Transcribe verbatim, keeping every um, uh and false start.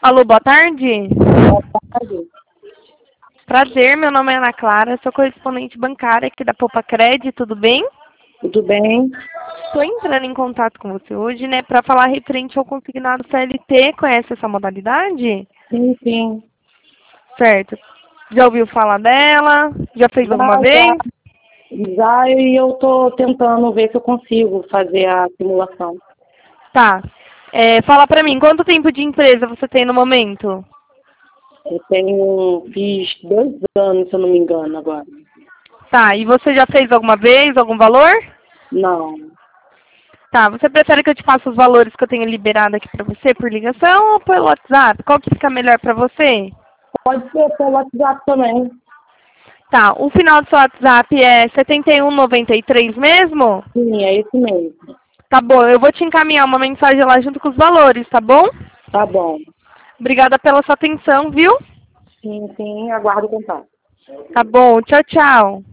Alô, boa tarde. Boa tarde. Prazer, meu nome é Ana Clara, sou correspondente bancária aqui da Poupa Cred, tudo bem? Tudo bem? Estou entrando em contato com você hoje, né, para falar referente ao consignado C L T. Conhece essa modalidade? Sim, sim. Certo. Já ouviu falar dela? Já fez Já, alguma já, vez? já, e eu tô tentando ver se eu consigo fazer a simulação. Tá. É, fala pra mim, quanto tempo de empresa você tem no momento? Eu tenho, fiz dois anos, se eu não me engano, agora. Tá, e você já fez alguma vez, algum valor? Não. Tá, você prefere que eu te passe os valores que eu tenho liberado aqui pra você por ligação ou pelo WhatsApp? Qual que fica melhor pra você? Pode ser pelo WhatsApp também. Tá, o final do seu WhatsApp é setenta e um noventa e três mesmo? Sim, é isso mesmo. Tá bom, eu vou te encaminhar uma mensagem lá junto com os valores, tá bom? Tá bom. Obrigada pela sua atenção, viu? Sim, sim, aguardo o contato. Tá bom, tchau, tchau.